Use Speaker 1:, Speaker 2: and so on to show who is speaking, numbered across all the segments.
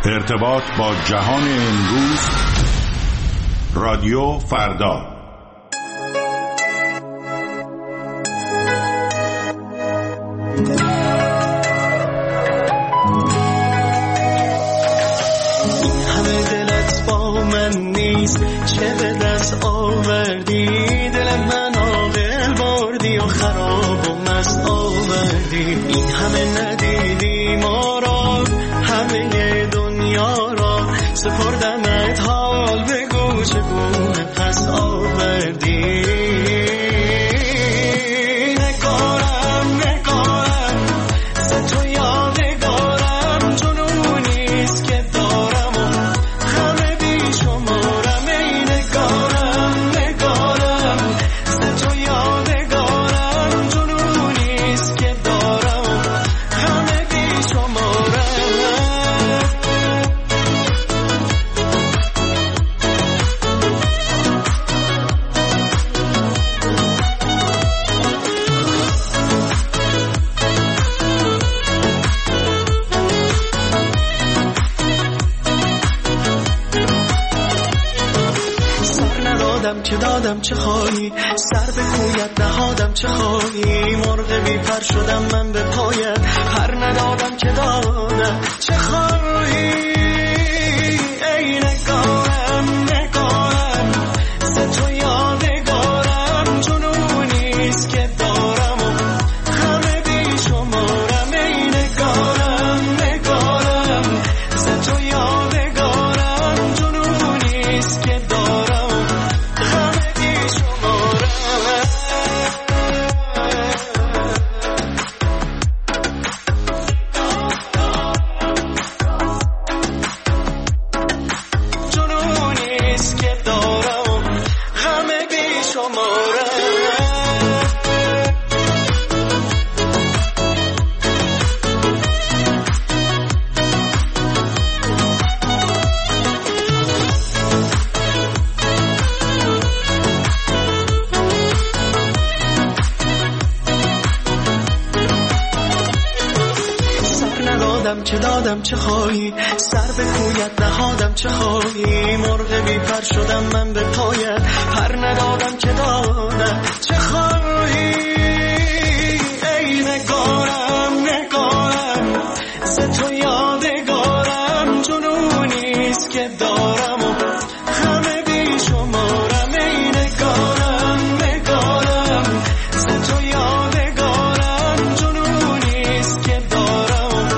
Speaker 1: ارتباط با جهان امروز، رادیو فردا.
Speaker 2: این همه دلت با من نیست، چه به دست آوردی؟ دل من عاقل بردی و خراب و مست آوردی. این همه ندیدی ما را، همه دنیا را سپردمت، حال بگو چگونه پس آوردی. چه خواهی؟ سر به کویت نهادم چه خواهی؟ مرغ بی پر شدم من به پایت، پر ندادم که دادم چه خواهی؟ ای نگارم نگارم، ز تو یادگارم، جنونیست که دارم و همه بی شمارم. ای نگارم نگارم، ز تو یادگارم، جنونیست که دارم. چه دادم چه خواهی؟ سر به کویت نهادم چه خواهی؟ مرغ بی پر شدم من به پایت، پر ندادم که دادم چه خواهی؟ ای نگارم نگارم، ز تو یادگارم، جنونیست که دارم و همه بی شمارم. ای نگارم نگارم، ز تو یادگارم، جنونیست که دارم.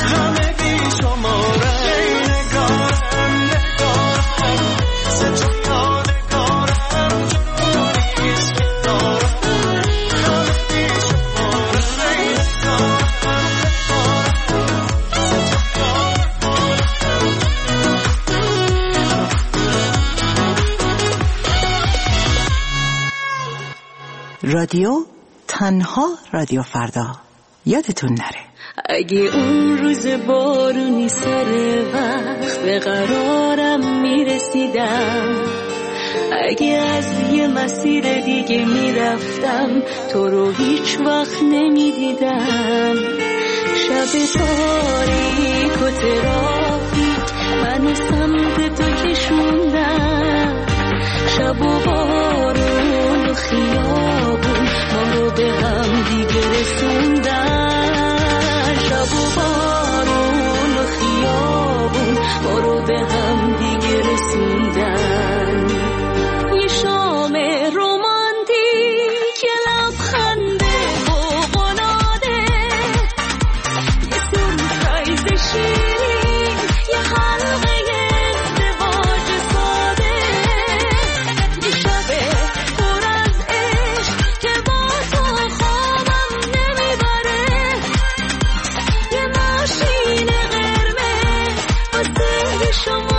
Speaker 3: رادیو تنها رادیو فردا، یادتون نره.
Speaker 4: اگه اون روز بارونی سر وقت به قرارم میرسیدم، اگه از یه مسیر دیگه میرفتم تو رو هیچ وقت نمیدیدم، شب تاریک و ترافیک منو سمت تو کشوندم، شب و بارون و خیابون ما رو به هم دیگه رسوندن، شب و بارون و خیابون ما رو به هم دیگه رسوندن. یه شام رومانتیک، یه لبخنده فوق‌العاده، یه سورپرایز شیرین، یه حلقه ازدواج ساده، یه شب پر از عشق که با تو خوابم نمیبره، یه ماشین قرمز واسه شما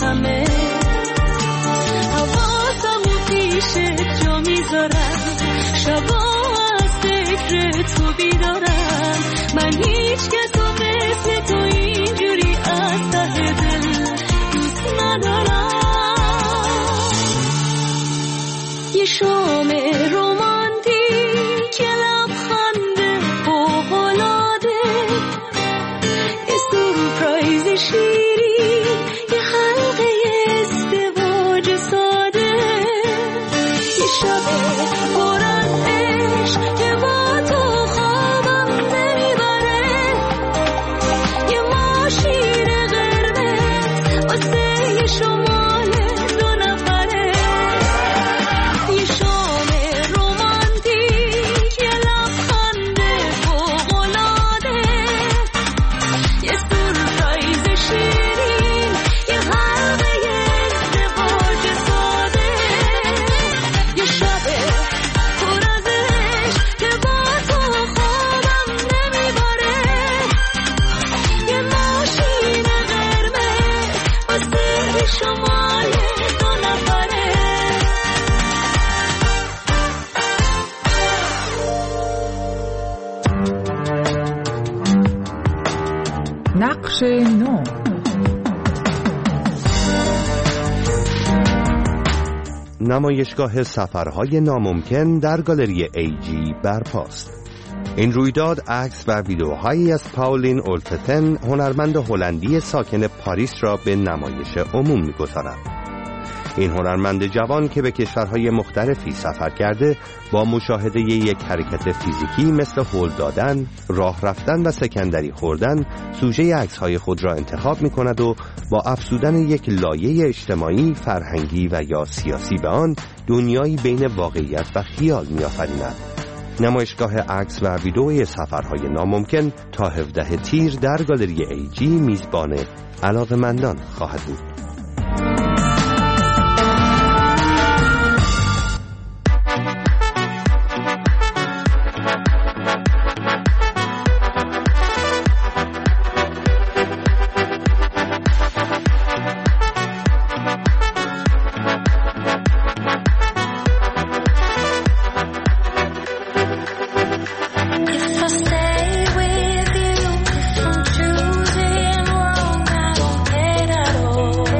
Speaker 4: همه حواسمو پیش جا میذارم شبا از فکر تو بیدارم من هیچ کسو مثل تو اینجوری از ته دل دوست ندارم یه شام رومانتیک یه لبخند فوق‌العاده یه سورپرایز شیرین یه حلقه ازدواج ساده یه شب پر از عشق که با تو خوابم نمیبره یه ماشین قرمز واسه شمال دو نفره یه شام رومانتیک یه لبخند فوق‌العاده یه سورپرایز شیرین یه حلقه ازدواج ساده یه شب پر از عشق که با تو خوابم نمیبره یه ماشین قرمز واسه شمال دو نفره
Speaker 5: نقش نو.
Speaker 6: نمایشگاه سفرهای ناممکن در گالری ایجی برپاست. این رویداد عکس و ویدیوهایی از پاولین اولتتن هنرمند هلندی ساکن پاریس را به نمایش عموم می‌گذارد. این هنرمند جوان که به کشورهای مختلفی سفر کرده با مشاهده یک حرکت فیزیکی مثل هل دادن، راه رفتن و سکندری خوردن سوژه عکس‌های خود را انتخاب می‌کند و با افزودن یک لایه اجتماعی، فرهنگی و یا سیاسی به آن دنیایی بین واقعیت و خیال می‌آفریند. نمایشگاه عکس و ویدئوی سفرهای ناممکن تا 17 تیر در گالری ایجی میزبان علاقه‌مندان خواهد بود.
Speaker 4: If I'm choosing wrong, I don't care at all.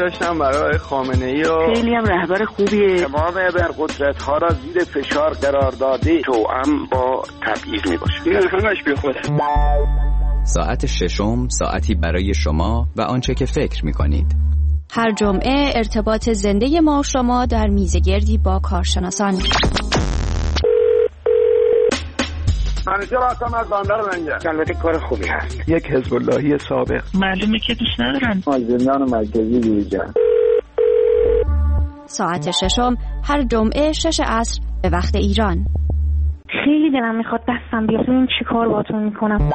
Speaker 7: داشتم برای خامنه‌ای و
Speaker 8: خیلی هم رهبر خوبیه.
Speaker 9: تمام ابرقدرت‌ها را زیر فشار قرار داده، توأم با تبعیض میباشه. این همش بیخوده.
Speaker 10: ساعت ششم، ساعتی برای شما و آنچه که فکر می‌کنید.
Speaker 11: هر جمعه ارتباط زنده ما و شما در میزگردی با کارشناسان.
Speaker 9: منیجر هستم از بندر لنگر. البته کار خوبی هست.
Speaker 7: یک حزب اللهی سابق.
Speaker 8: معلومه که دوست ندارن.
Speaker 9: از زندان مرکزی بیرون.
Speaker 11: ساعت ششم هر جمعه 6 عصر به وقت ایران.
Speaker 8: خیلی دلم میخواد دستم بیاد. این چی کار باهاتون میکنم؟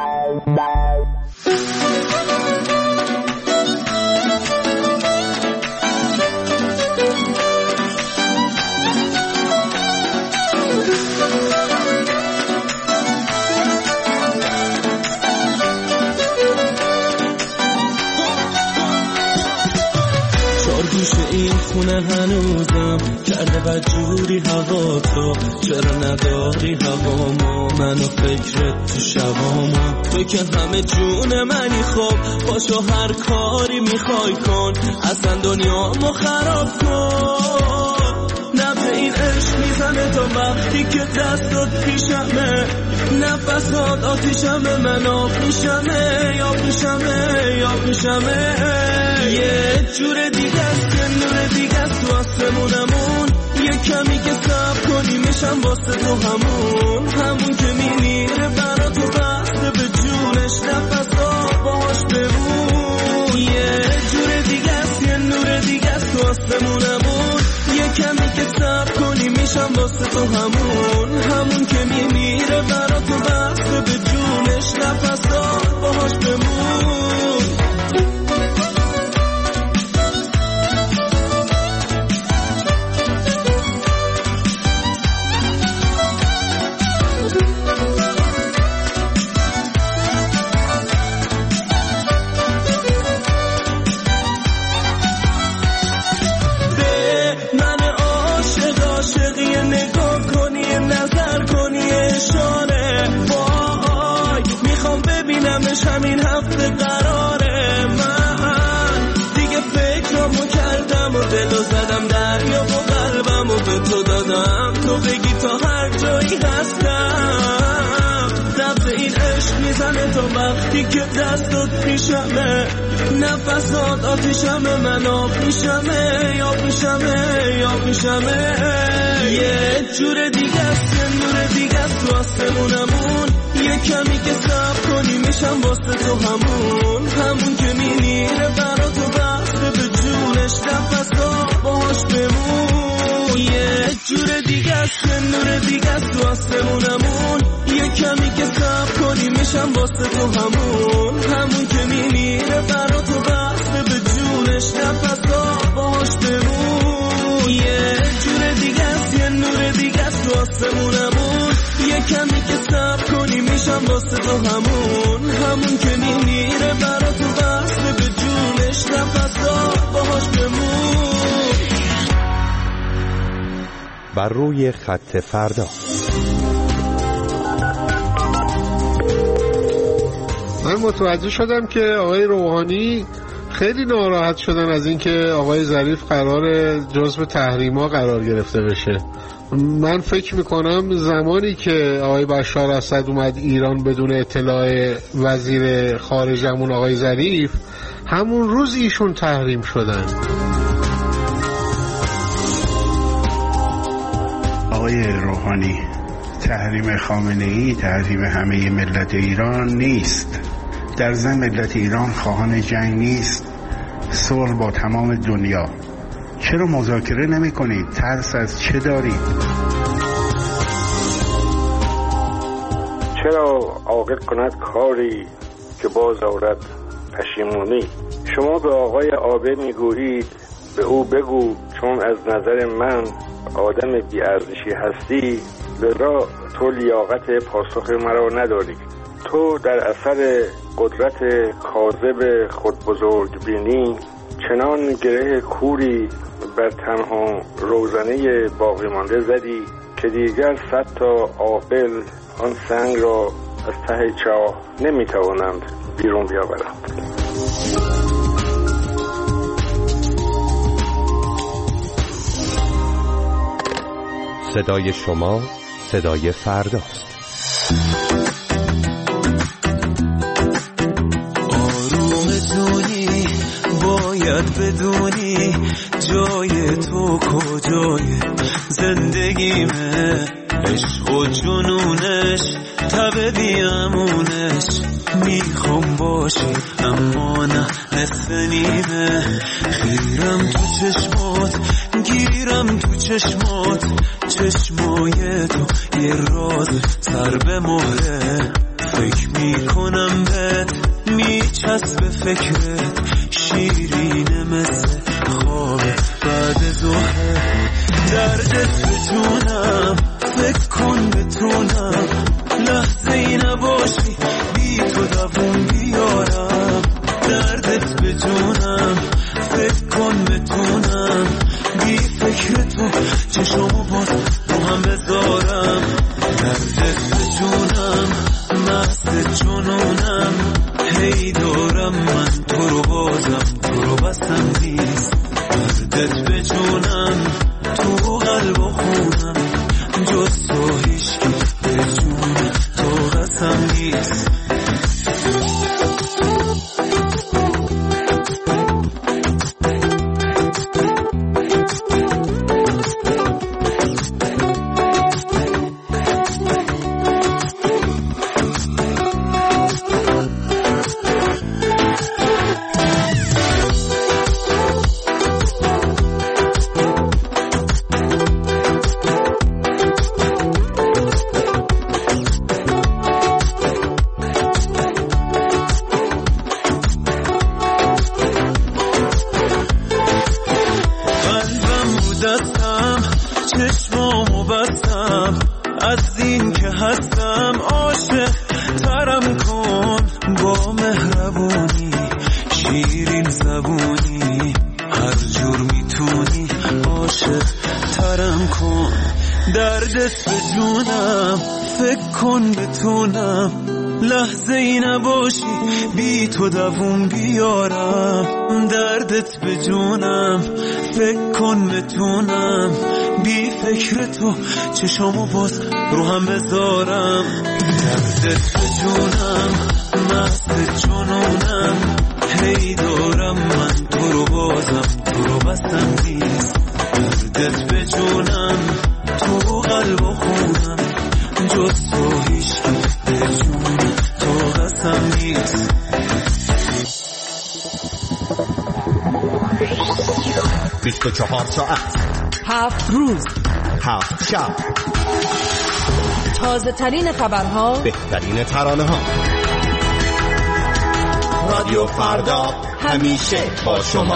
Speaker 2: گوشه این خونه هنوزم کرده بدجوری هوا تو، چرا نداری هوامو منو فکرت تو شبامو، تو که همه جون منی، خب باشو هر کاری میخوای کن، اصلا دنیامو خراب کن. نبض این عشق میزنه تا وقتی که دستات پیشمه، نفسات آتیشمه، من آب میشمه، یا میشمه، یا میشمه. یه جور دیگه است، یه نور دیگه است تو آسمونمون، یه کمی که صبر کنی میشم واسه تو همون که میمیره برا تو بسته به جونش، نفسات باهاش بمون. یه جور دیگه است، یه نور دیگه است تو آسمونمون، یه کمی که صبر کنی میشم واسه تو همون که میمیره برا تو بسته به جونش، نفسات باهاش بمون. همین هفته قراره، من دیگه فکرامو کردم و دلو زدم دریا و قلبمو به تو دادم، تو بگی تا هر جایی هستم. نبض این عشق میزنه تا وقتی که دستات پیشمه، نفسات آتیشمه، من آب میشمه، یا میشمه، یا میشمه. یه جور دیگه است، یه نور دیگه است تو آسمونمون، یه کمی که صبر کنی میشم واسه تو همون که میمیره برا تو بسته به جونش، نفسات باهاش بمون. یه جور دیگه است، یه نور دیگه است تو آسمونمون، یه کمی که صبر کنی میشم واسه تو همون که میمیره برا تو بسته به جونش، نفسات باهاش بمون. یه جور دیگه است، یه نور دیگه است تو آسمونمون، یه کمی که صبر کنی میشم واسه تو همون که میمیره برا تو بسته به جونش، نفسات باهاش بمون.
Speaker 6: بر روی خط فردا.
Speaker 12: من متوجه شدم که آقای روحانی خیلی ناراحت شدن از اینکه آقای ظریف قرار جزو تحریما قرار گرفته بشه. من فکر میکنم زمانی که آقای بشار اسد اومد ایران بدون اطلاع وزیر خارجمون آقای ظریف، همون روز ایشون تحریم شدن.
Speaker 13: آقای روحانی، تحریم خامنه‌ای تحریم همه ملت ایران نیست. در ضمن ملت ایران خواهان جنگ نیست، صلح با تمام دنیا. چرا مذاکره نمی کنید؟ ترس از چه دارید؟
Speaker 9: چرا عاقل کند کاری که باز آورد پشیمونی؟ شما به آقای عابد میگویید به او بگو چون از نظر من آدم بی‌ارزشی هستی، لذا تو لیاقت پاسخ مرا نداری. تو در اثر قدرت کاذب خود بزرگ بینی چنان گره کوری بر تنها روزنه باقی مانده زدی که دیگر 100 تا عاقل آن سنگ را از ته چاه نمیتوانند بیرون بیاورند.
Speaker 6: صدای شما صدای فرداست.
Speaker 2: آرومتونی باید بدونی جای تو کجای زندگیمه، عشق و جنونش تب بیامونش، میخوام باشی اما نه نصف نیمه، خیرم تو چشمات گیرم تو چشمات، چشمای تو یه راز سر به مهره، فکر میکنم بهت میچسب فکرت، شیرینه مثل خواب بعد ظهره، دردت به جونم فکر کن بتونم لحظه ای نباشی بی تو دووم بیارم، دردت به جونم فکر کن بتونم بی فکر تو چشمو باز رو هم بذارم، دردت به جونم مست جنونم، هی دارم من تو رو بازم تو رو بسم نیست، دردت به جونم تو قلب و خونم، جز تو هیچکی به جون تو قسم نیست. دردت به جونم فکر کن بتونم لحظه ای نباشی بی تو دووم بیارم، دردت به جونم فکر کن بتونم بی فکر تو چشمو باز رو هم بذارم، دردت به جونم مست جنونم، هی دارم من تو رو بازم تو رو بسم نیست، دردت به جونم تو قلب و خونم، جز تو هیچکی به جون تو قسم نیست.
Speaker 14: 24 ساعت
Speaker 5: 7 روز
Speaker 14: 7 شب،
Speaker 5: تازه ترین خبرها،
Speaker 14: بهترین ترانه ها، رادیو فردا همیشه با شما.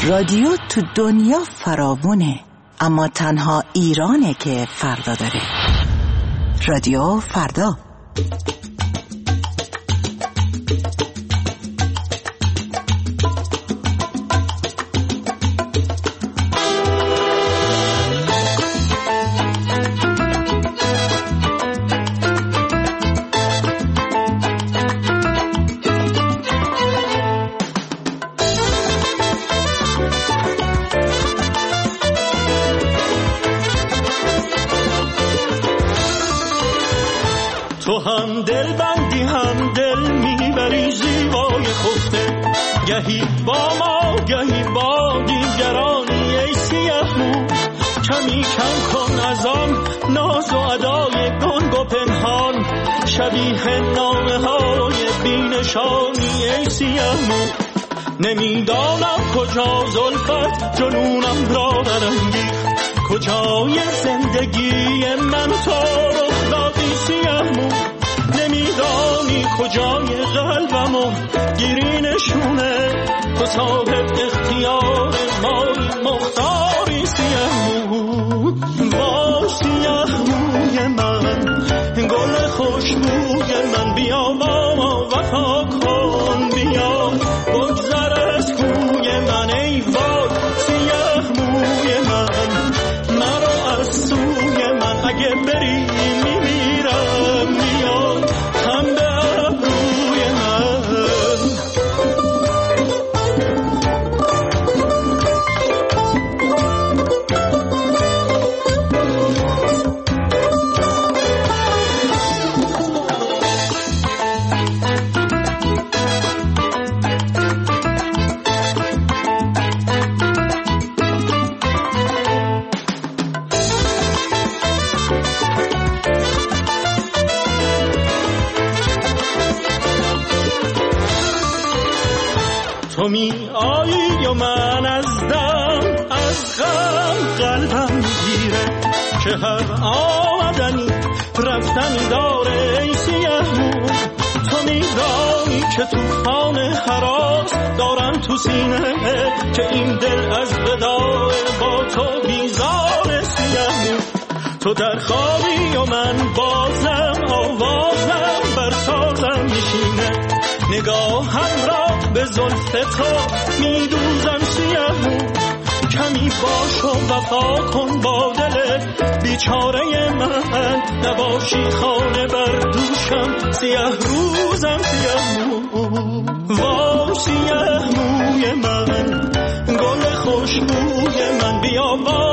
Speaker 3: رادیو تو دنیا فراوونه، اما تنها ایرانه که فردا داره. رادیو فردا.
Speaker 2: تو هم دل بندی هم دل میبری زیبای خفته، گهی با ما گهی با دیگرانی. ای سیاه مو کمی کم کن از آن ناز و ادای گنگ و پنهان، شبیه نامه های بینشانی. ای سیاه مو نمیدانم کجا زلفت جنونم را برانگیخت، کجای زندگی من تو رخ دادی سیاه مو. نمیدانی کجای قلبمو گیری نشونه، تو صاحب اختیار مایی مختاری سیاه مو. با سیاه موی من گل خوشبوی من، بیا با ما وفا کن، بیا بگذر از کوی من. ای وای سیاه موی من، مرا از سوی من، اگه بری میمیرم، بیا هم به ابروی من. تو می آیی و من از دم از غم قلبم میگیره، که هر آمدنی رفتنی داره. ای سیاه مو تو میدانی که توفان هراس دارم تو سینه، که این دل از وداع با تو بیزار. سیاه مو تو در خوابی و من بازم آوازم بر سازم میشینه، نگاهم را به زلف تو میدوزم سیاه مو. کمی باش و وفا کن با دل بیچاره من، نباشی خانه بر دوشم سیاه روزم سیاه مو. وا سیاه موی من گل خوشبوی من، بیا با